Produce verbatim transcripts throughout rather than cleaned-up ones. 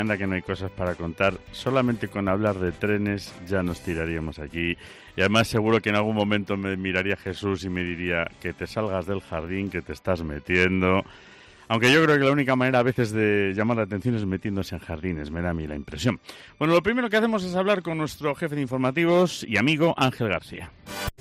Anda que no hay cosas para contar, solamente con hablar de trenes ya nos tiraríamos aquí. Y además seguro que en algún momento me miraría Jesús y me diría que te salgas del jardín, que te estás metiendo. Aunque yo creo que la única manera a veces de llamar la atención es metiéndose en jardines, me da a mí la impresión. Bueno, lo primero que hacemos es hablar con nuestro jefe de informativos y amigo Ángel García.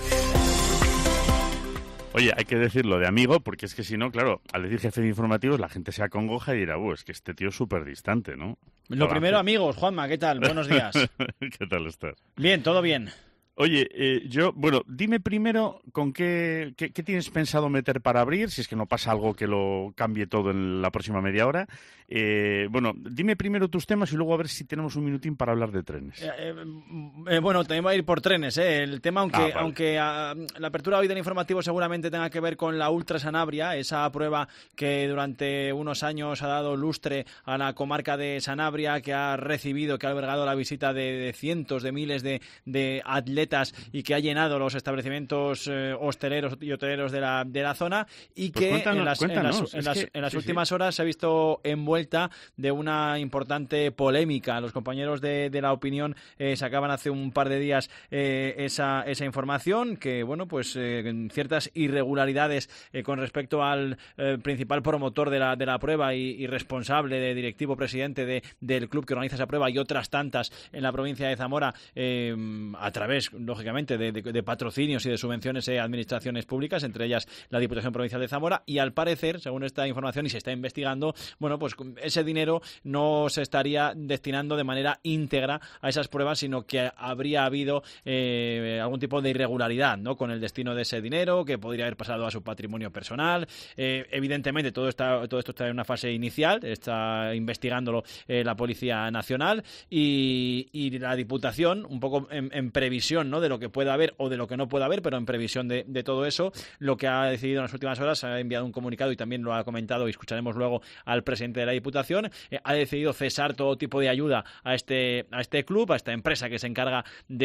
Oye, hay que decirlo de amigo, porque es que si no, claro, al decir jefe de informativos la gente se acongoja y dirá, uh, es que este tío es súper distante, ¿no? Lo Hola, primero, Ángel. amigos, Juanma, ¿qué tal? Buenos días. ¿Qué tal estás? Bien, todo bien. Oye, eh, yo, bueno, dime primero con qué, qué, qué tienes pensado meter para abrir, si es que no pasa algo que lo cambie todo en la próxima media hora. Eh, bueno, dime primero tus temas y luego a ver si tenemos un minutín para hablar de trenes. Eh, eh, eh, bueno, también va a ir por trenes, ¿eh? El tema, aunque, Ah, vale. aunque a, la apertura hoy del informativo seguramente tenga que ver con la Ultra Sanabria, esa prueba que durante unos años ha dado lustre a la comarca de Sanabria, que ha recibido, que ha albergado la visita de, de cientos de miles de, de atletas y que ha llenado los establecimientos eh, hosteleros y hoteleros de la, de la zona y Pues que cuéntanos, en las, cuéntanos, en las, en es las, que- en las sí, últimas sí. horas se ha visto envuelta de una importante polémica. Los compañeros de, de La Opinión eh, sacaban hace un par de días eh, esa, esa información que, bueno, pues eh, ciertas irregularidades eh, con respecto al eh, principal promotor de la, de la prueba y, y responsable, de directivo presidente de, del club que organiza esa prueba y otras tantas en la provincia de Zamora eh, a través, lógicamente, de, de, de patrocinios y de subvenciones a administraciones públicas, entre ellas la Diputación Provincial de Zamora, y al parecer, según esta información y se está investigando, bueno, pues ese dinero no se estaría destinando de manera íntegra a esas pruebas, sino que habría habido eh, algún tipo de irregularidad, ¿no?, con el destino de ese dinero, que podría haber pasado a su patrimonio personal. Eh, evidentemente, todo, está, todo esto está en una fase inicial, está investigándolo eh, la Policía Nacional y, y la Diputación, un poco en, en previsión, ¿no?, de lo que pueda haber o de lo que no pueda haber, pero en previsión de, de todo eso, lo que ha decidido en las últimas horas, ha enviado un comunicado y también lo ha comentado y escucharemos luego al presidente de la Diputación, eh, ha decidido cesar todo tipo de ayuda a este, a este club, a esta empresa que se encarga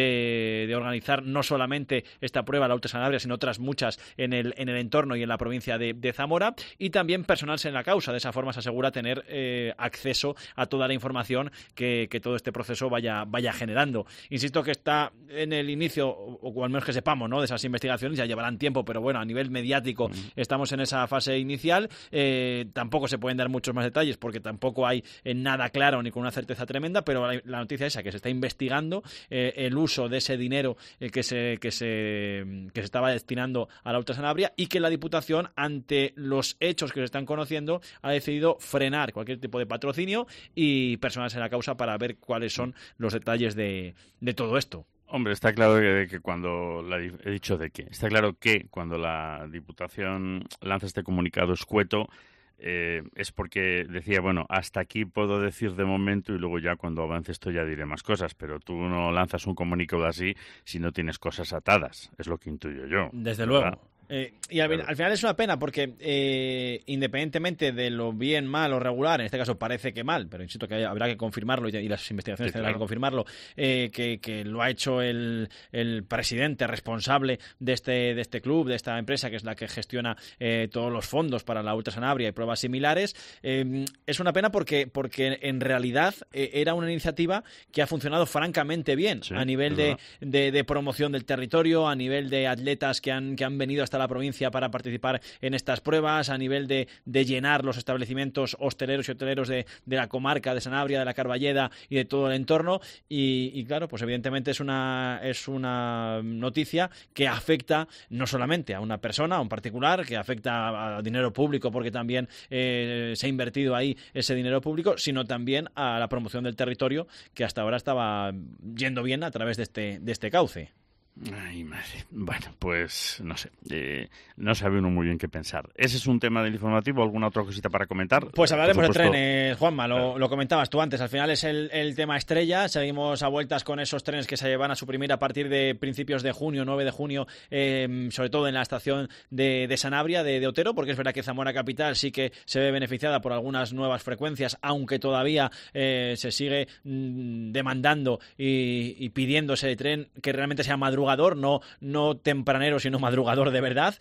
de, de organizar no solamente esta prueba, la Ultra Sanabria, sino otras muchas en el, en el entorno y en la provincia de, de Zamora, y también personarse en la causa. De esa forma se asegura tener eh, acceso a toda la información que, que todo este proceso vaya, vaya generando. Insisto que está en el inicio, o, o al menos que sepamos, ¿no?, de esas investigaciones, ya llevarán tiempo, pero bueno, a nivel mediático mm. estamos en esa fase inicial. Eh, tampoco se pueden dar muchos más detalles porque tampoco hay eh, nada claro ni con una certeza tremenda, pero la, la noticia esa, que se está investigando eh, el uso de ese dinero eh, que, se, que, se, que se estaba destinando a la Ultra Sanabria, y que la Diputación, ante los hechos que se están conociendo, ha decidido frenar cualquier tipo de patrocinio y personarse en la causa para ver cuáles son los detalles de, de todo esto. Hombre, está claro que, que cuando la, he dicho de qué. Está claro que cuando la Diputación lanza este comunicado escueto eh, es porque decía, bueno, hasta aquí puedo decir de momento y luego ya cuando avance esto ya diré más cosas, pero tú no lanzas un comunicado así si no tienes cosas atadas, es lo que intuyo yo. Desde ¿verdad? luego. Eh, y al, al final es una pena porque eh, independientemente de lo bien, mal o regular, en este caso parece que mal, pero insisto que habrá que confirmarlo y, y las investigaciones Sí, tendrán claro. que confirmarlo, eh, que, que lo ha hecho el, el presidente responsable de este, de este club, de esta empresa que es la que gestiona eh, todos los fondos para la Ultra Sanabria y pruebas similares. Eh, es una pena porque, porque en realidad eh, era una iniciativa que ha funcionado francamente bien, Sí, a nivel de, de, de promoción del territorio, a nivel de atletas que han, que han venido hasta la provincia para participar en estas pruebas, a nivel de, de llenar los establecimientos hosteleros y hoteleros de, de la comarca de Sanabria, de la Carballeda y de todo el entorno. Y, y claro, pues evidentemente es una, es una noticia que afecta no solamente a una persona, a un particular, que afecta a dinero público porque también eh, se ha invertido ahí ese dinero público, sino también a la promoción del territorio, que hasta ahora estaba yendo bien a través de este, de este cauce. Ay, madre. Bueno, pues no sé. Eh, no sabe uno muy bien qué pensar. ¿Ese es un tema del informativo? ¿Alguna otra cosita para comentar? Pues hablaremos de supuesto... trenes, Juanma, lo, lo comentabas tú antes. Al final es el, el tema estrella. Seguimos a vueltas con esos trenes que se van a suprimir a partir de principios de junio, nueve de junio, eh, sobre todo en la estación de, de Sanabria, de, de Otero, porque es verdad que Zamora Capital sí que se ve beneficiada por algunas nuevas frecuencias, aunque todavía eh, se sigue mmm, demandando y, y pidiendo ese tren que realmente sea madrugada madrugador, no, no tempranero, sino madrugador de verdad.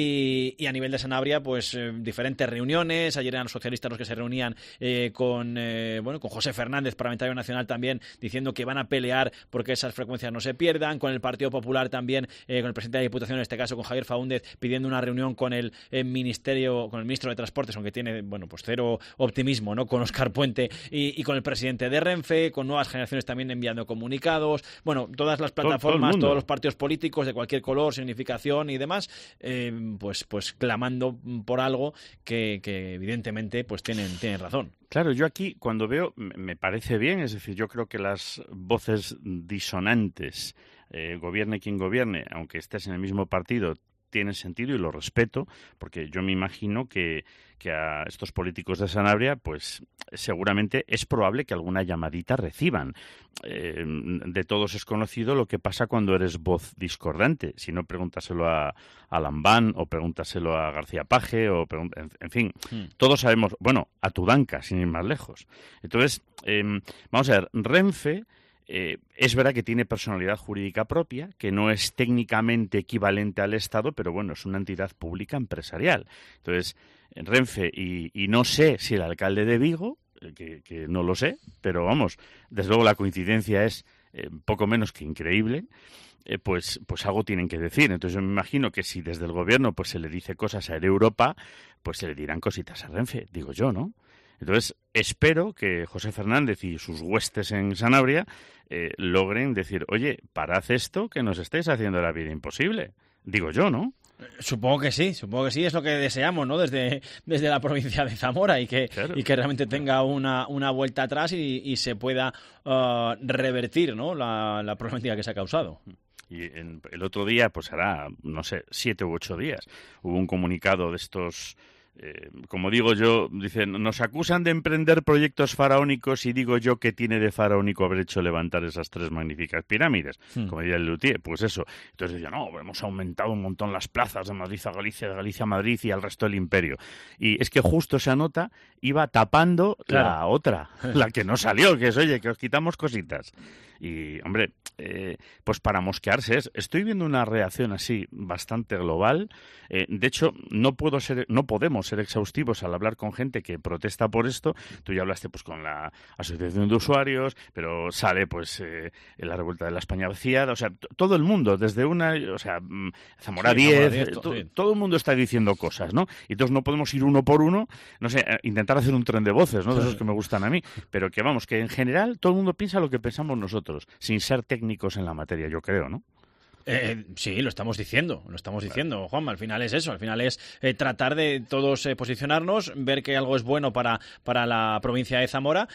Y, y a nivel de Sanabria, pues eh, diferentes reuniones. Ayer eran los socialistas los que se reunían eh, con, eh, bueno, con José Fernández, parlamentario nacional también, diciendo que van a pelear porque esas frecuencias no se pierdan. Con el Partido Popular también, eh, con el presidente de la Diputación, en este caso con Javier Faúndez, pidiendo una reunión con el, el ministerio, con el ministro de Transportes, aunque tiene, bueno, pues cero optimismo, ¿no? Con Óscar Puente y, y con el presidente de Renfe, con Nuevas Generaciones también enviando comunicados. Bueno, todas las plataformas, todo, todo todos los partidos políticos de cualquier color, significación y demás, eh, pues, pues clamando por algo que, que evidentemente pues tienen, tienen razón. Claro, yo aquí cuando veo, me parece bien, es decir, yo creo que las voces disonantes, eh, gobierne quien gobierne, aunque estés en el mismo partido, tiene sentido y lo respeto, porque yo me imagino que, que a estos políticos de Sanabria, pues seguramente es probable que alguna llamadita reciban. Eh, de todos es conocido lo que pasa cuando eres voz discordante. Si no, pregúntaselo a, a Lambán o pregúntaselo a García Paje, o en, en fin, mm. todos sabemos, bueno, a Tudanca, sin ir más lejos. Entonces, eh, vamos a ver, Renfe... Eh, es verdad que tiene personalidad jurídica propia, que no es técnicamente equivalente al Estado, pero bueno, es una entidad pública empresarial. Entonces, en Renfe, y, y no sé si el alcalde de Vigo, que, que no lo sé, pero vamos, desde luego la coincidencia es eh, poco menos que increíble, eh, pues, pues algo tienen que decir. Entonces yo me imagino que si desde el gobierno pues se le dice cosas a Air Europa, pues se le dirán cositas a Renfe, digo yo, ¿no? Entonces, espero que José Fernández y sus huestes en Sanabria eh, logren decir, oye, parad esto, que nos estáis haciendo la vida imposible. Digo yo, ¿no? Supongo que sí, supongo que sí, es lo que deseamos, ¿no? Desde, desde la provincia de Zamora y que, claro. y que realmente tenga una, una vuelta atrás y, y se pueda uh, revertir, ¿no? La, la problemática que se ha causado. Y en, el otro día, pues hará, no sé, siete u ocho días, hubo un comunicado de estos... Eh, como digo yo, dicen, nos acusan de emprender proyectos faraónicos y digo yo que tiene de faraónico haber hecho levantar esas tres magníficas pirámides, hmm. como diría el Luthier, pues eso. Entonces decía, no, hemos aumentado un montón las plazas de Madrid a Galicia, de Galicia a Madrid y al resto del imperio. Y es que justo esa nota iba tapando claro. la otra, la que no salió, que es, oye, que os quitamos cositas. Y, hombre, eh, pues para mosquearse es. Estoy viendo una reacción así bastante global. Eh, de hecho, no puedo ser, no podemos ser exhaustivos al hablar con gente que protesta por esto. Tú ya hablaste pues con la Asociación de Usuarios, pero sale pues eh, la revuelta de la España vaciada. O sea, t- todo el mundo, desde una, o sea, Zamora sí, diez, diez to- sí. todo el mundo está diciendo cosas, ¿no? Y entonces no podemos ir uno por uno, no sé, intentar hacer un tren de voces, ¿no? De esos que me gustan a mí. Pero que vamos, que en general todo el mundo piensa lo que pensamos nosotros, sin ser técnicos en la materia, yo creo, ¿no? Eh, sí, lo estamos diciendo, lo estamos diciendo, Juanma. Al final es eso, al final es eh, tratar de todos eh, posicionarnos, ver que algo es bueno para, para la provincia de Zamora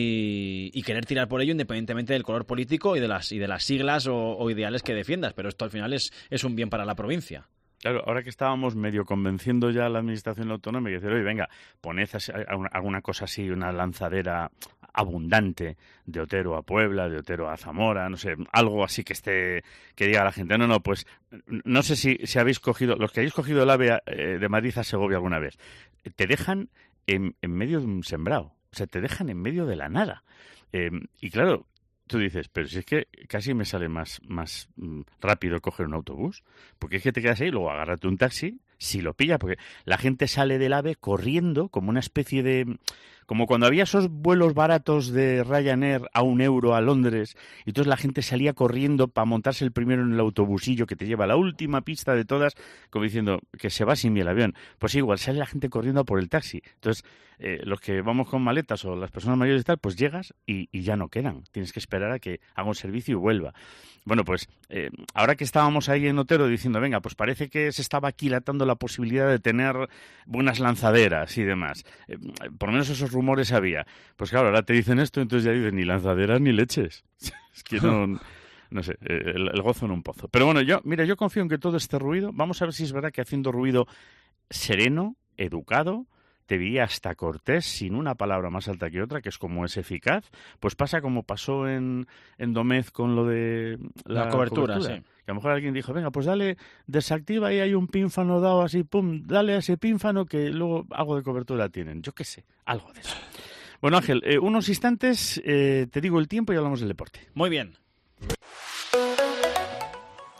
y, y querer tirar por ello independientemente del color político y de las y de las siglas o, o ideales que defiendas. Pero esto al final es, es un bien para la provincia. Claro, ahora que estábamos medio convenciendo ya a la Administración autonómica y decir, oye, venga, poned alguna cosa así, una lanzadera abundante de Otero a Puebla, de Otero a Zamora, no sé, algo así que esté, que diga a la gente, no, no, pues, no sé si, si habéis cogido, los que habéis cogido el AVE eh, de Madrid a Segovia alguna vez, te dejan en, en medio de un sembrado, o sea, te dejan en medio de la nada. Eh, y claro, tú dices, pero si es que casi me sale más, más mm, rápido coger un autobús, porque es que te quedas ahí, luego agárrate un taxi, si lo pilla, porque la gente sale del AVE corriendo como una especie de... Como cuando había esos vuelos baratos de Ryanair a un euro a Londres, y entonces la gente salía corriendo para montarse el primero en el autobusillo que te lleva a la última pista de todas, como diciendo que se va sin mí el avión. Pues igual, sale la gente corriendo por el taxi. Entonces, eh, los que vamos con maletas o las personas mayores y tal, pues llegas y, y ya no quedan. Tienes que esperar a que haga un servicio y vuelva. Bueno, pues eh, ahora que estábamos ahí en Otero diciendo, venga, pues parece que se estaba aquilatando la posibilidad de tener buenas lanzaderas y demás. Eh, por lo menos esos rumores había. Pues claro, ahora te dicen esto, entonces ya dicen ni lanzaderas ni leches. Es que no... No sé, el, el gozo en un pozo. Pero bueno, yo, mira, yo confío en que todo este ruido, vamos a ver si es verdad que haciendo ruido sereno, educado, te diría hasta cortés, sin una palabra más alta que otra, que es como es eficaz, pues pasa como pasó en, en Domez con lo de la, la cobertura, cobertura. Sí. Que a lo mejor alguien dijo, venga, pues dale, desactiva y hay un pínfano dado así, pum, dale a ese pínfano que luego algo de cobertura tienen. Yo qué sé, algo de eso. Bueno, Ángel, eh, unos instantes, eh, te digo el tiempo y hablamos del deporte. Muy bien.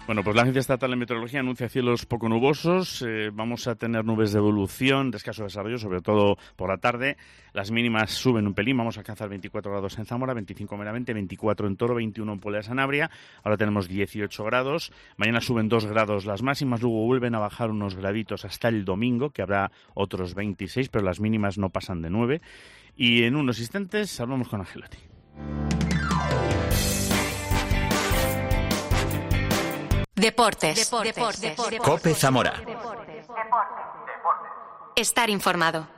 Bueno, pues la Agencia Estatal de Meteorología anuncia cielos poco nubosos. Eh, vamos a tener nubes de evolución, de escaso desarrollo, sobre todo por la tarde. Las mínimas suben un pelín. Vamos a alcanzar veinticuatro grados en Zamora, veinticinco en Benavente, veinticuatro en Toro, veintiuno en Puebla de Sanabria. Ahora tenemos dieciocho grados. Mañana suben dos grados las máximas. Luego vuelven a bajar unos graditos hasta el domingo, que habrá otros veintiséis, pero las mínimas no pasan de nueve. Y en unos instantes hablamos con Angelotti. Deportes. Deportes. Deportes. Deportes. COPE Zamora. Estar informado.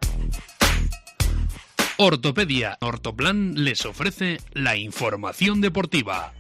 Ortopedia Ortoplan les ofrece la información deportiva.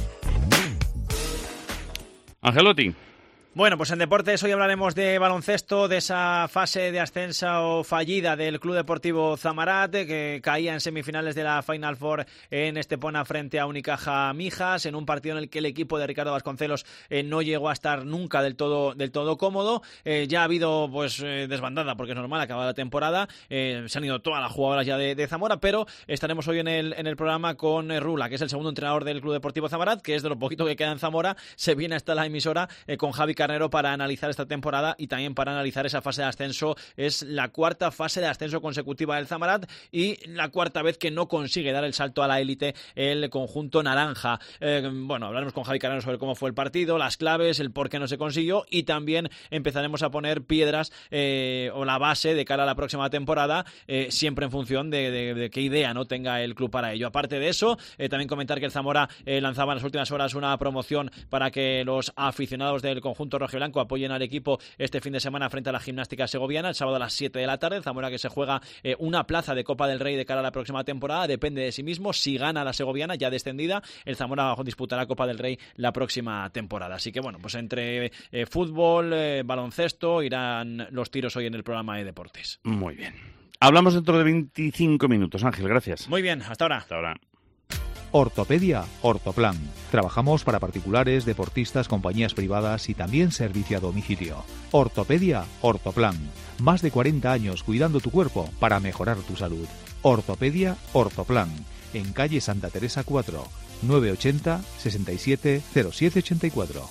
Angelotti. Bueno, pues en deportes hoy hablaremos de baloncesto, de esa fase de ascenso fallida del Club Deportivo Zamarat, que caía en semifinales de la Final Four en Estepona frente a Unicaja Mijas, en un partido en el que el equipo de Ricardo Vasconcelos eh, no llegó a estar nunca del todo del todo cómodo. Eh, ya ha habido pues eh, desbandada, porque es normal, acaba la temporada, eh, se han ido todas las jugadoras ya de, de Zamora, pero estaremos hoy en el, en el programa con eh, Rula, que es el segundo entrenador del Club Deportivo Zamarat, que es de lo poquito que queda en Zamora. Se viene hasta la emisora eh, con Javi Carnero para analizar esta temporada y también para analizar esa fase de ascenso. Es la cuarta fase de ascenso consecutiva del Zamarat y la cuarta vez que no consigue dar el salto a la élite el conjunto naranja. Eh, bueno, hablaremos con Javi Carnero sobre cómo fue el partido, las claves, el por qué no se consiguió, y también empezaremos a poner piedras eh, o la base de cara a la próxima temporada, eh, siempre en función de, de, de qué idea no tenga el club para ello. Aparte de eso, eh, también comentar que el Zamora eh, lanzaba en las últimas horas una promoción para que los aficionados del conjunto rojiblanco apoyen al equipo este fin de semana frente a la Gimnástica Segoviana, el sábado a las siete de la tarde. Zamora, que se juega eh, una plaza de Copa del Rey de cara a la próxima temporada, depende de sí mismo. Si gana la Segoviana, ya descendida, el Zamora disputará Copa del Rey la próxima temporada. Así que bueno, pues entre eh, fútbol, eh, baloncesto, irán los tiros hoy en el programa de deportes. Muy bien. Hablamos dentro de veinticinco minutos, Ángel, gracias. Muy bien, hasta ahora. Hasta ahora. Ortopedia Ortoplan. Trabajamos para particulares, deportistas, compañías privadas y también servicio a domicilio. Ortopedia Ortoplan. Más de cuarenta años cuidando tu cuerpo para mejorar tu salud. Ortopedia Ortoplan. En calle Santa Teresa cuatro, nueve ochenta, sesenta y siete, cero siete ochenta y cuatro.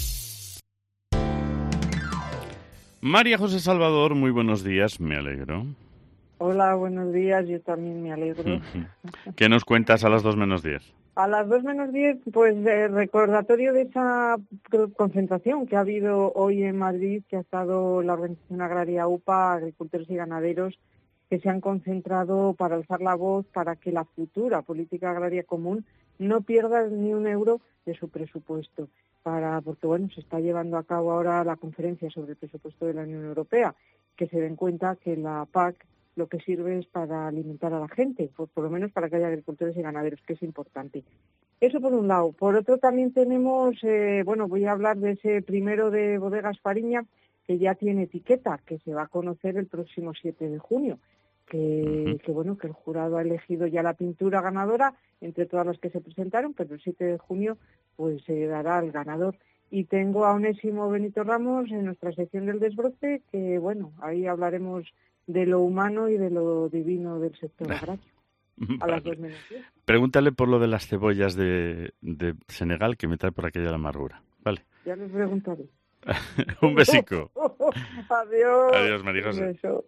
María José Salvador, muy buenos días, me alegro. Hola, buenos días, yo también me alegro. ¿Qué nos cuentas a las dos menos diez? A las dos menos diez, pues de recordatorio de esa concentración que ha habido hoy en Madrid, que ha estado la Organización Agraria U P A, agricultores y ganaderos, que se han concentrado para alzar la voz para que la futura política agraria común no pierda ni un euro de su presupuesto. Para, porque bueno, se está llevando a cabo ahora la conferencia sobre el presupuesto de la Unión Europea, que se den cuenta que la P A C lo que sirve es para alimentar a la gente, por, por lo menos para que haya agricultores y ganaderos, que es importante. Eso por un lado. Por otro también tenemos, eh, bueno, voy a hablar de ese primero de Bodegas Fariña, que ya tiene etiqueta, que se va a conocer el próximo siete de junio, que, uh-huh. que bueno, que el jurado ha elegido ya la pintura ganadora entre todas las que se presentaron, pero el siete de junio pues se dará al ganador. Y tengo a Onésimo Benito Ramos en nuestra sección del desbroce, que bueno, ahí hablaremos de lo humano y de lo divino del sector agrario. A las dos menos diez. Pregúntale por lo de las cebollas de, de Senegal, que me trae por aquella la amargura. Vale. Ya les preguntaré. Un besico. Adiós. Adiós, María José. Un beso.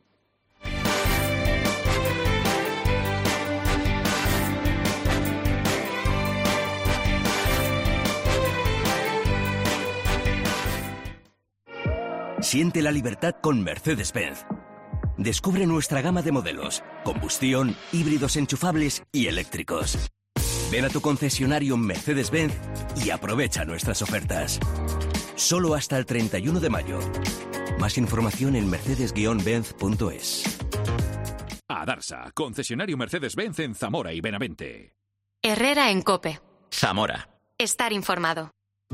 Siente la libertad con Mercedes-Benz. Descubre nuestra gama de modelos, combustión, híbridos enchufables y eléctricos. Ven a tu concesionario Mercedes-Benz y aprovecha nuestras ofertas. Solo hasta el treinta y uno de mayo. Más información en mercedes guion benz punto es. Adarsa, concesionario Mercedes-Benz en Zamora y Benavente. Herrera en COPE. Zamora. Estar informado.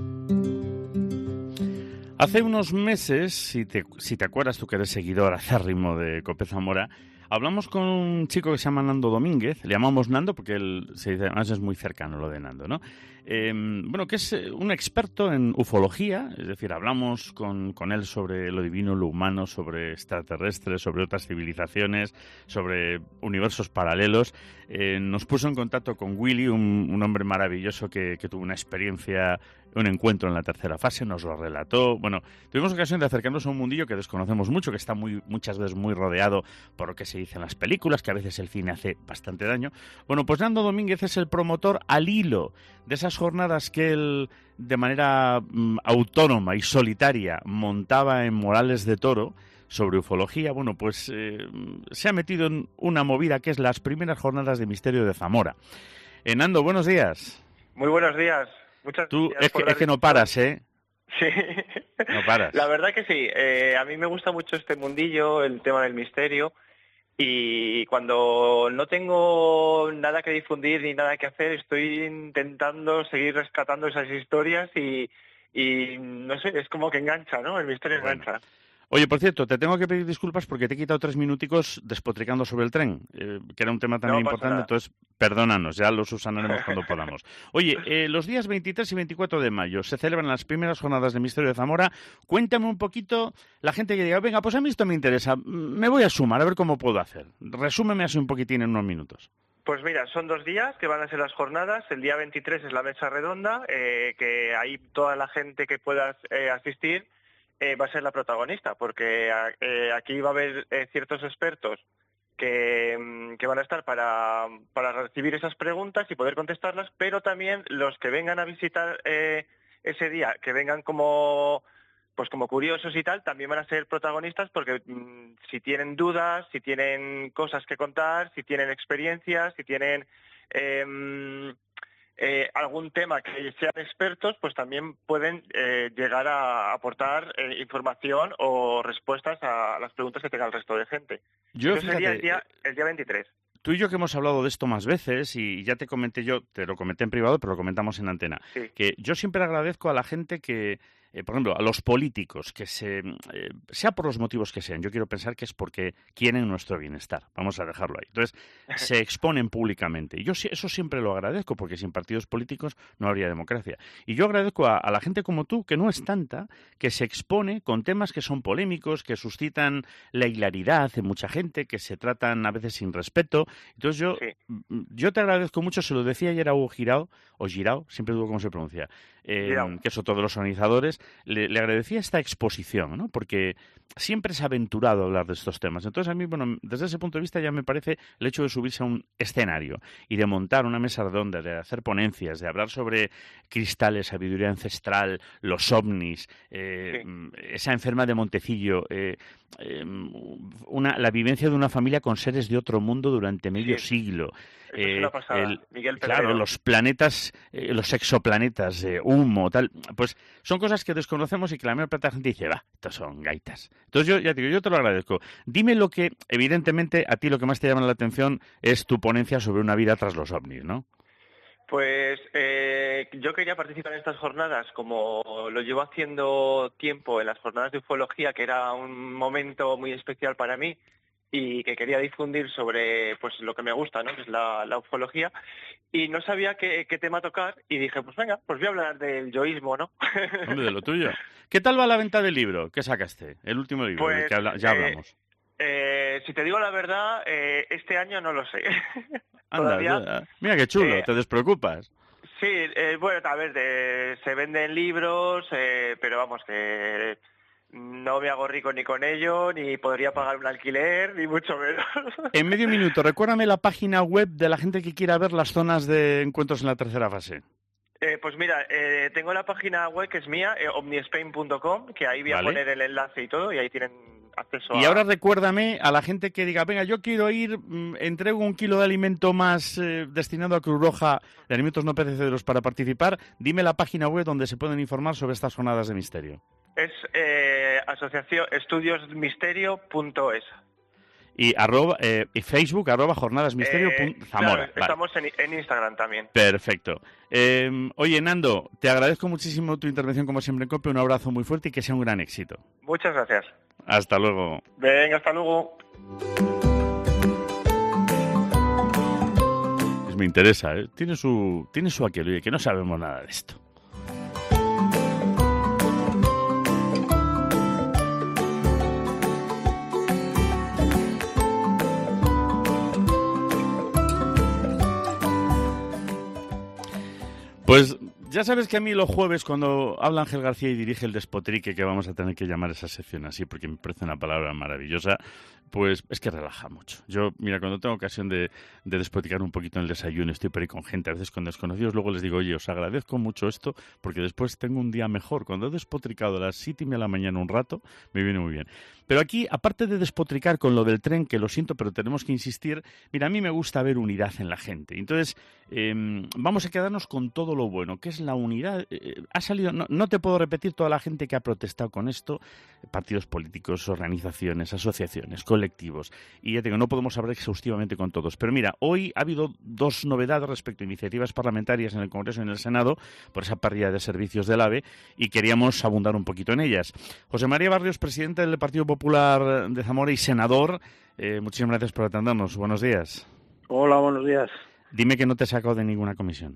Hace unos meses, si te, si te acuerdas, tú que eres seguidor acérrimo de COPE Zamora, hablamos con un chico que se llama Nando Domínguez, le llamamos Nando porque él se dice, además es muy cercano lo de Nando, ¿no? Eh, bueno, que es un experto en ufología, es decir, hablamos con, con él sobre lo divino, lo humano, sobre extraterrestres, sobre otras civilizaciones, sobre universos paralelos. Eh, nos puso en contacto con Willy, un, un hombre maravilloso que, que tuvo una experiencia un encuentro en la tercera fase, nos lo relató. Bueno, tuvimos ocasión de acercarnos a un mundillo que desconocemos mucho, que está muy muchas veces muy rodeado por lo que se dice en las películas, que a veces el cine hace bastante daño. Bueno, pues Nando Domínguez es el promotor al hilo de esas jornadas que él, de manera mm, autónoma y solitaria, montaba en Morales de Toro sobre ufología. Bueno, pues eh, se ha metido en una movida que es las primeras jornadas de misterio de Zamora. Eh, Nando, buenos días. Muy buenos días. Muchas Tú gracias. es que, es que no paras, ¿eh? Sí. No paras. La verdad que sí. Eh, a mí me gusta mucho este mundillo, el tema del misterio. Y cuando no tengo nada que difundir ni nada que hacer, estoy intentando seguir rescatando esas historias y, y no sé, es como que engancha, ¿no? El misterio bueno. engancha. Oye, por cierto, te tengo que pedir disculpas porque te he quitado tres minuticos despotricando sobre el tren, eh, que era un tema también no importante, entonces perdónanos, ya lo subsanaremos cuando podamos. Oye, eh, los días veintitrés y veinticuatro de mayo se celebran las primeras jornadas de Misterio de Zamora. Cuéntame un poquito, la gente que diga, venga, pues a mí esto me interesa, me voy a sumar, a ver cómo puedo hacer. Resúmeme así un poquitín en unos minutos. Pues mira, son dos días que van a ser las jornadas. El día veintitrés es la mesa redonda, eh, que ahí toda la gente que pueda eh, asistir Eh, va a ser la protagonista, porque eh, aquí va a haber eh, ciertos expertos que, que van a estar para, para recibir esas preguntas y poder contestarlas, pero también los que vengan a visitar eh, ese día, que vengan como pues como curiosos y tal, también van a ser protagonistas porque mmm, si tienen dudas, si tienen cosas que contar, si tienen experiencias, si tienen eh, Eh, algún tema que sean expertos, pues también pueden eh, llegar a aportar eh, información o respuestas a las preguntas que tenga el resto de gente. Yo, Eso fíjate, sería el día, el día veintitrés. Tú y yo que hemos hablado de esto más veces, y ya te comenté yo, te lo comenté en privado, pero lo comentamos en antena, sí. que yo siempre agradezco a la gente que, eh, por ejemplo, a los políticos, que se, eh, sea por los motivos que sean, yo quiero pensar que es porque quieren nuestro bienestar, vamos a dejarlo ahí. Entonces, se exponen públicamente. Y yo eso siempre lo agradezco, porque sin partidos políticos no habría democracia. Y yo agradezco a, a la gente como tú, que no es tanta, que se expone con temas que son polémicos, que suscitan la hilaridad en mucha gente, que se tratan a veces sin respeto. Entonces yo, sí. yo te agradezco mucho, se lo decía ayer a Hugo Girao, o Girao, siempre dudo cómo se pronuncia, eh, que es otro de los organizadores, le, le agradecía esta exposición, ¿no? Porque siempre se ha aventurado a hablar de estos temas. Entonces a mí, bueno, desde ese punto de vista ya me parece el hecho de subirse a un escenario y de montar una mesa redonda, de hacer ponencias, de hablar sobre cristales, sabiduría ancestral, los ovnis, eh, sí. esa enferma de Montecillo, eh, eh, una, la vivencia de una familia con seres de otro mundo durante medio sí. siglo. Eh, es una pasada, el, Miguel Pedrero. Claro, los planetas, eh, los exoplanetas, eh, humo, tal, pues son cosas que desconocemos y que la mayor parte de la gente dice, va, estos son gaitas. Entonces yo ya te digo, yo te lo agradezco. Dime lo que, evidentemente, a ti lo que más te llama la atención es tu ponencia sobre una vida tras los ovnis, ¿no? Pues eh, yo quería participar en estas jornadas, como lo llevo haciendo tiempo en las jornadas de ufología, que era un momento muy especial para mí, y que quería difundir sobre pues lo que me gusta, ¿no? Que es la, la ufología, y no sabía qué, qué tema tocar, y dije, pues venga, pues voy a hablar del yoísmo, ¿no? Hombre, de lo tuyo. ¿Qué tal va la venta del libro? ¿Qué sacaste? El último libro, pues, del que habla, ya hablamos. Eh, eh, si te digo la verdad, eh, este año no lo sé. Anda, Todavía, mira qué chulo, eh, te despreocupas. Sí, eh, bueno, a ver, de, se venden libros, eh, pero vamos, que no me hago rico ni con ello, ni podría pagar un alquiler, ni mucho menos. En medio minuto, recuérdame la página web de la gente que quiera ver las zonas de encuentros en la tercera fase. Eh, pues mira, eh, tengo la página web que es mía, eh, omnispain punto com, que ahí voy a vale. poner el enlace y todo, y ahí tienen acceso a... Y ahora recuérdame a la gente que diga, venga, yo quiero ir, mmm, entrego un kilo de alimento más eh, destinado a Cruz Roja de alimentos no perecederos para participar, dime la página web donde se pueden informar sobre estas jornadas de misterio. Es eh, asociación estudiosmisterio punto es. Y, arroba, eh, y Facebook, arroba jornadasmisterio punto zamora. Eh, claro, estamos en, en Instagram también. Perfecto. Eh, oye, Nando, te agradezco muchísimo tu intervención como siempre en COPE, un abrazo muy fuerte y que sea un gran éxito. Muchas gracias. Hasta luego. Venga, hasta luego. Pues me interesa, ¿eh? Tiene su, tiene su aquel, oye, que no sabemos nada de esto. Pues Ya sabes que a mí los jueves, cuando habla Ángel García y dirige el despotrique, que vamos a tener que llamar esa sección así, porque me parece una palabra maravillosa, pues es que relaja mucho. Yo, mira, cuando tengo ocasión de, de despotricar un poquito en el desayuno, estoy por ahí con gente, a veces con desconocidos, luego les digo, oye, os agradezco mucho esto, porque después tengo un día mejor. Cuando he despotricado a las siete y media de la mañana un rato, me viene muy bien. Pero aquí, aparte de despotricar con lo del tren, que lo siento, pero tenemos que insistir, mira, a mí me gusta ver unidad en la gente. Entonces, eh, vamos a quedarnos con todo lo bueno, que es la unidad. Eh, ha salido, no, no te puedo repetir toda la gente que ha protestado con esto, partidos políticos, organizaciones, asociaciones, colectivos, y ya te digo, no podemos hablar exhaustivamente con todos. Pero mira, hoy ha habido dos novedades respecto a iniciativas parlamentarias en el Congreso y en el Senado, por esa parrilla de servicios del AVE, y queríamos abundar un poquito en ellas. José María Barrios, presidente del Partido Popular de Zamora y senador, eh, muchísimas gracias por atendernos. Buenos días. Hola, buenos días. Dime que no te he sacado de ninguna comisión.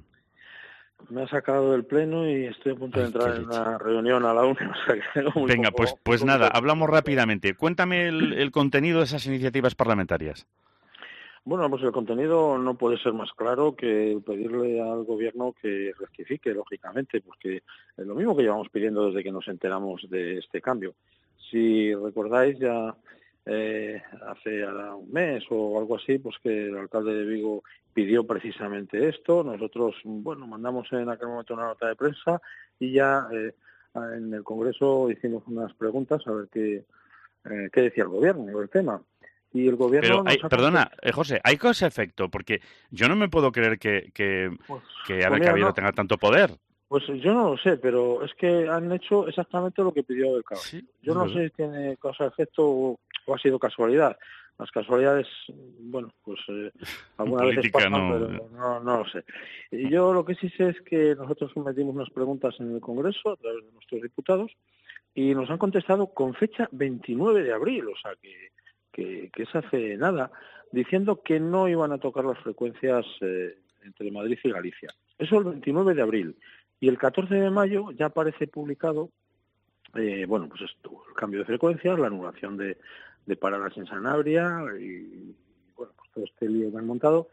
Me ha sacado del pleno y estoy a punto Ay, de entrar en una reunión a la una. O sea que tengo muy Venga, poco, pues, pues poco nada, tiempo. hablamos rápidamente. Cuéntame el, el contenido de esas iniciativas parlamentarias. Bueno, pues el contenido no puede ser más claro que pedirle al Gobierno que rectifique, lógicamente, porque es lo mismo que llevamos pidiendo desde que nos enteramos de este cambio. Si recordáis, ya eh, hace ya un mes o algo así, pues que el alcalde de Vigo pidió precisamente esto. Nosotros, bueno, mandamos en aquel momento una nota de prensa y ya eh, en el Congreso hicimos unas preguntas a ver qué, eh, qué decía el Gobierno sobre el tema. Y el Gobierno... Pero hay, perdona, eh, José, hay cosa efecto, porque yo no me puedo creer que, que, pues, que Abel pues mira, Caballero no. tenga tanto poder. Pues yo no lo sé, pero es que han hecho exactamente lo que pidió Abel Caballero. Sí, yo no sé si tiene causa efecto o, o ha sido casualidad. Las casualidades, bueno, pues eh, algunas veces pasan, no. pero no, no lo sé. Y yo lo que sí sé es que nosotros sometimos unas preguntas en el Congreso a través de nuestros diputados y nos han contestado con fecha veintinueve de abril, o sea que, que, que es hace nada, diciendo que no iban a tocar las frecuencias eh, entre Madrid y Galicia. Eso el veintinueve de abril. Y el catorce de mayo ya aparece publicado, eh, bueno, pues esto, el cambio de frecuencias, la anulación de de paradas en Sanabria y, bueno, pues todo este lío que han montado.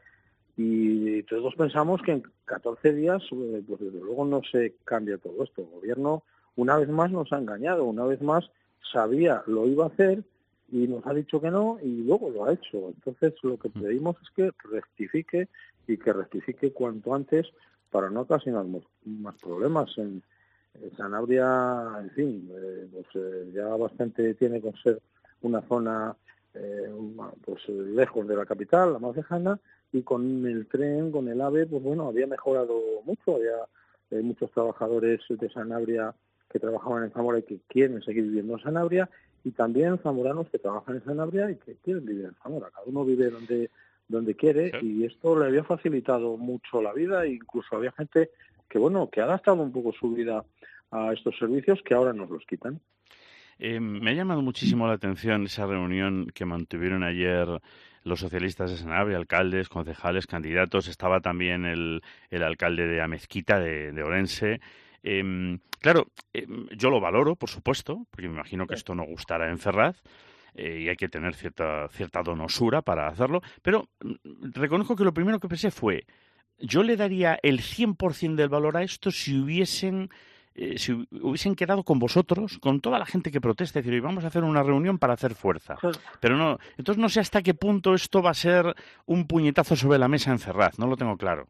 Y todos pensamos que en catorce días, eh, pues desde luego no se cambia todo esto. El Gobierno, una vez más, nos ha engañado, una vez más sabía, lo iba a hacer y nos ha dicho que no y luego lo ha hecho. Entonces lo que pedimos es que rectifique y que rectifique cuanto antes para no ocasionar más problemas. En, en Sanabria, en fin, eh, pues eh, ya bastante tiene con ser una zona eh, pues lejos de la capital, la más lejana, y con el tren, con el AVE, pues bueno, había mejorado mucho, había eh, muchos trabajadores de Sanabria que trabajaban en Zamora y que quieren seguir viviendo en Sanabria, y también zamoranos que trabajan en Sanabria y que quieren vivir en Zamora. Cada uno vive donde donde quiere, sí. Y esto le había facilitado mucho la vida, e incluso había gente que, bueno, que ha adaptado un poco su vida a estos servicios que ahora nos los quitan. Eh, me ha llamado muchísimo la atención esa reunión que mantuvieron ayer los socialistas de Sanabria, alcaldes, concejales, candidatos. Estaba también el, el alcalde de Amezquita, de, de Orense. Eh, claro, eh, yo lo valoro, por supuesto, porque me imagino que esto no gustará en Ferraz. Eh, y hay que tener cierta, cierta donosura para hacerlo. Pero reconozco que lo primero que pensé fue, yo le daría el cien por ciento del valor a esto si hubiesen... Eh, si hubiesen quedado con vosotros, con toda la gente que protesta, es decir, vamos a hacer una reunión para hacer fuerza. Pero no, entonces no sé hasta qué punto esto va a ser un puñetazo sobre la mesa en Ferraz, no lo tengo claro.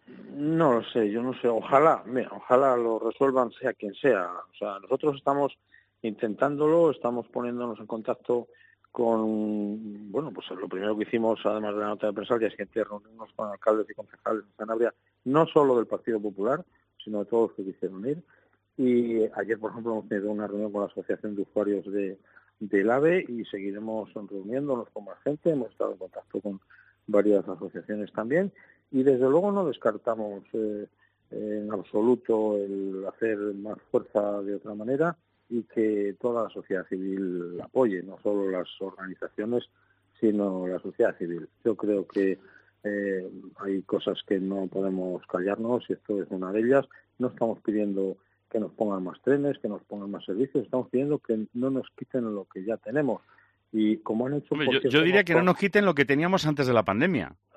No lo sé, yo no sé, ojalá, mira, ojalá lo resuelvan sea quien sea. O sea, nosotros estamos intentándolo, estamos poniéndonos en contacto con, bueno, pues lo primero que hicimos, además de la nota de prensa, ya es que reunirnos con alcaldes y concejales de Sanabria, no solo del Partido Popular, sino de todos los que quisieron ir. Y ayer, por ejemplo, hemos tenido una reunión con la Asociación de Usuarios de del AVE y seguiremos reuniéndonos con más gente. Hemos estado en contacto con varias asociaciones también y desde luego no descartamos eh, en absoluto el hacer más fuerza de otra manera y que toda la sociedad civil apoye, no solo las organizaciones, sino la sociedad civil. Yo creo que eh, hay cosas que no podemos callarnos y esto es una de ellas. No estamos pidiendo que nos pongan más trenes, que nos pongan más servicios, estamos pidiendo que no nos quiten lo que ya tenemos. Y como han hecho... Hombre, yo, yo diría que no nos quiten lo que teníamos antes de la pandemia.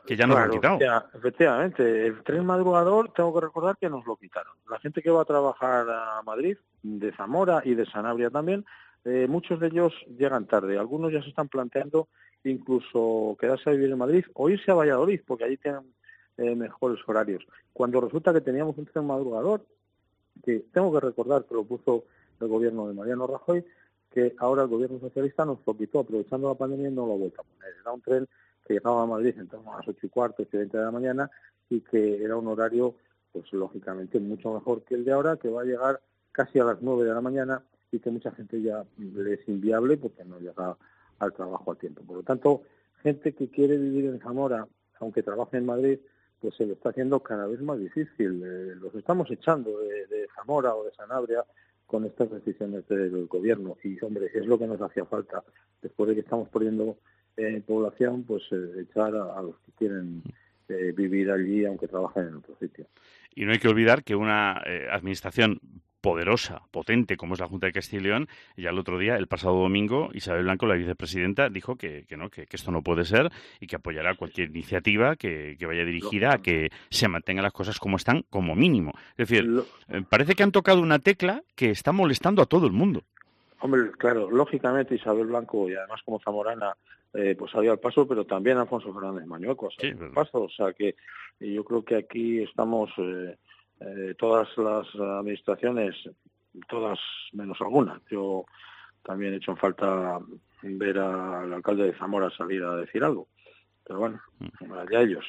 que ya nos claro, lo han quitado. Ya, efectivamente, el tren madrugador tengo que recordar que nos lo quitaron. La gente que va a trabajar a Madrid, de Zamora y de Sanabria también, eh, muchos de ellos llegan tarde. Algunos ya se están planteando incluso quedarse a vivir en Madrid o irse a Valladolid, porque allí tienen eh, mejores horarios. Cuando resulta que teníamos un tren madrugador, que tengo que recordar que lo puso el gobierno de Mariano Rajoy, que ahora el gobierno socialista nos lo quitó aprovechando la pandemia y no lo ha vuelto a poner. Era un tren que llegaba a Madrid en torno a las ocho y cuarto, ocho y veinte de la mañana, y que era un horario, pues lógicamente, mucho mejor que el de ahora, que va a llegar casi a las nueve de la mañana y que mucha gente ya le es inviable porque no llega al trabajo a tiempo. Por lo tanto, gente que quiere vivir en Zamora, aunque trabaje en Madrid, pues se lo está haciendo cada vez más difícil. Eh, los estamos echando de, de Zamora o de Sanabria con estas decisiones del gobierno. Y, hombre, es lo que nos hacía falta. Después de que estamos perdiendo eh, población, pues eh, echar a, a los que quieren eh, vivir allí, aunque trabajen en otro sitio. Y no hay que olvidar que una eh, administración poderosa, potente, como es la Junta de Castilla y León, ya el otro día, el pasado domingo, Isabel Blanco, la vicepresidenta, dijo que, que no, que, que esto no puede ser y que apoyará cualquier iniciativa que, que vaya dirigida a que se mantengan las cosas como están, como mínimo. Es decir, eh, parece que han tocado una tecla que está molestando a todo el mundo. Hombre, claro, lógicamente Isabel Blanco, y además como zamorana, eh, pues había el paso, pero también Alfonso Fernández Mañueco sí, el paso. O sea que yo creo que aquí estamos... Eh, Eh, todas las administraciones, todas menos alguna. Yo también he hecho en falta ver al alcalde de Zamora salir a decir algo, pero bueno, allá ellos.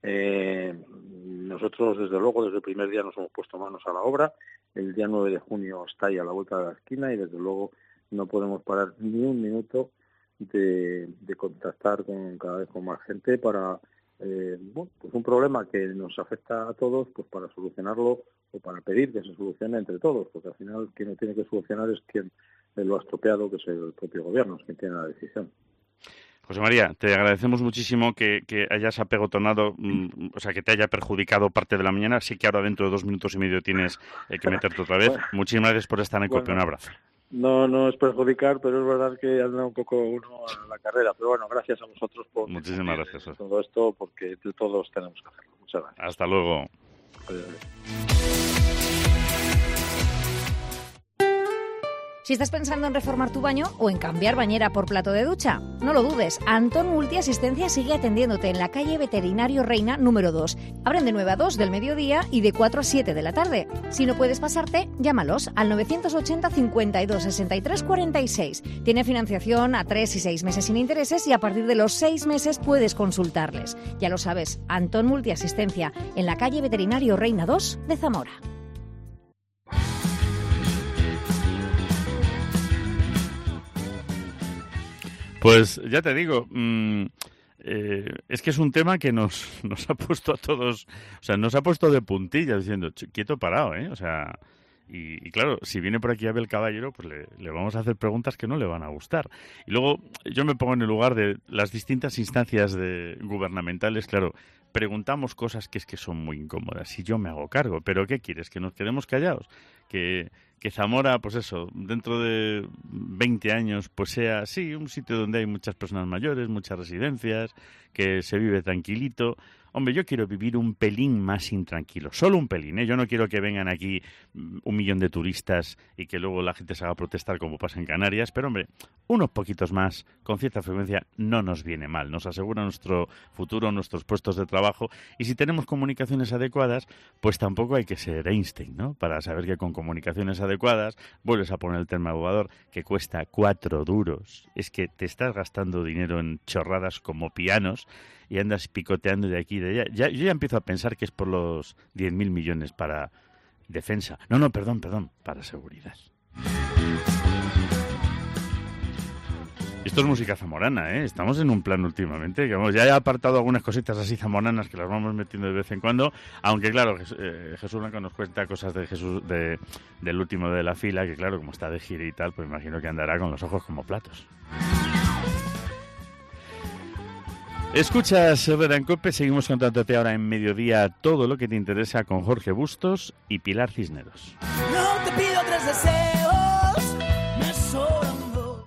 Eh, nosotros, desde luego, desde el primer día nos hemos puesto manos a la obra. El día nueve de junio está ahí a la vuelta de la esquina y, desde luego, no podemos parar ni un minuto de, de contactar con cada vez con más gente para... Eh, bueno, pues un problema que nos afecta a todos, pues para solucionarlo o para pedir que se solucione entre todos, porque al final quien lo tiene que solucionar es quien lo ha estropeado, que es el propio gobierno, es quien tiene la decisión. José María, te agradecemos muchísimo que, que hayas apegotonado, mmm, o sea, que te haya perjudicado parte de la mañana. Sí que ahora dentro de dos minutos y medio tienes eh, que meterte otra vez. Bueno, muchísimas gracias por estar en bueno, COPE. Un abrazo. No, no es perjudicar, pero es verdad que anda un poco uno a la carrera. Pero bueno, gracias a vosotros por Muchísimas gracias. todo esto, porque todos tenemos que hacerlo. Muchas gracias. Hasta luego. Adiós. Si estás pensando en reformar tu baño o en cambiar bañera por plato de ducha, no lo dudes. Antón Multiasistencia sigue atendiéndote en la calle Veterinario Reina número dos. Abren de nueve a dos del mediodía y de cuatro a siete de la tarde. Si no puedes pasarte, llámalos al novecientos ochenta, cincuenta y dos, sesenta y tres, cuarenta y seis. Tiene financiación a tres y seis meses sin intereses y a partir de los seis meses puedes consultarles. Ya lo sabes, Antón Multiasistencia en la calle Veterinario Reina dos de Zamora. Pues ya te digo, mmm, eh, es que es un tema que nos, nos ha puesto a todos, o sea, nos ha puesto de puntillas diciendo, quieto parado, ¿eh? O sea, y, y claro, si viene por aquí Abel Caballero, pues le, le vamos a hacer preguntas que no le van a gustar. Y luego yo me pongo en el lugar de las distintas instancias de, gubernamentales, claro, preguntamos cosas que es que son muy incómodas y yo me hago cargo, pero ¿qué quieres? ¿Que nos quedemos callados? Que... que Zamora, pues eso, dentro de veinte años, pues sea, sí, un sitio donde hay muchas personas mayores, muchas residencias, que se vive tranquilito. Hombre, yo quiero vivir un pelín más intranquilo, solo un pelín, ¿eh? Yo no quiero que vengan aquí un millón de turistas y que luego la gente se haga protestar como pasa en Canarias, pero hombre, unos poquitos más, con cierta frecuencia, no nos viene mal, nos asegura nuestro futuro, nuestros puestos de trabajo, y si tenemos comunicaciones adecuadas, pues tampoco hay que ser Einstein, ¿no? Para saber que con comunicaciones adecuadas vuelves a poner el termoaguador que cuesta cuatro duros, es que te estás gastando dinero en chorradas como pianos y andas picoteando de aquí y de allá. Ya, yo ya empiezo a pensar que es por los diez mil millones para defensa. No, no, perdón, perdón, para seguridad. Esto es música zamorana, ¿eh? Estamos en un plan últimamente, que vamos, ya he apartado algunas cositas así zamoranas que las vamos metiendo de vez en cuando, aunque claro, Jesús, eh, Jesús Blanco nos cuenta cosas de Jesús de, del último de la fila, que claro, como está de gira y tal, pues imagino que andará con los ojos como platos. Escuchas Herrera en COPE, seguimos contándote ahora en mediodía todo lo que te interesa con Jorge Bustos y Pilar Cisneros. No te pido tres deseos.